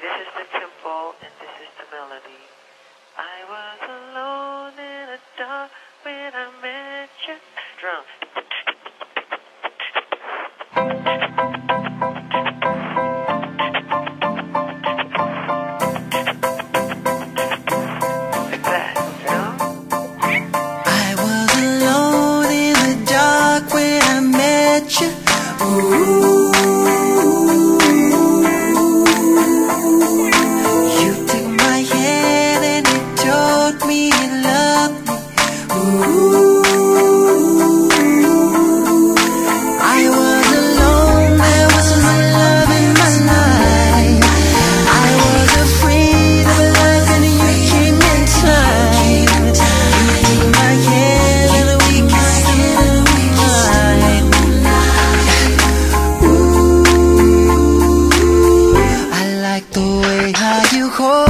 this is the tempo and this is the melody. I was alone in the dark when I met you. Drum. Like that, you know? I was alone in the dark when I met you. Ooh. You took my hand and you told me you loved me. Ooh. I was alone, there wasn't love in my life. I was afraid of love and you came in time. You took my hand and we kissed in the moonlight. Ooh, I like the way how you hold